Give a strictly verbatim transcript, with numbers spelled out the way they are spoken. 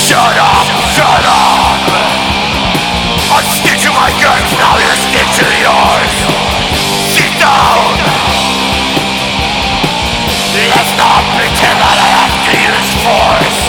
Shut up, shut up. I'll stick to my guns, now you stick to yours. Sit down. Let's not pretend that I have to use force.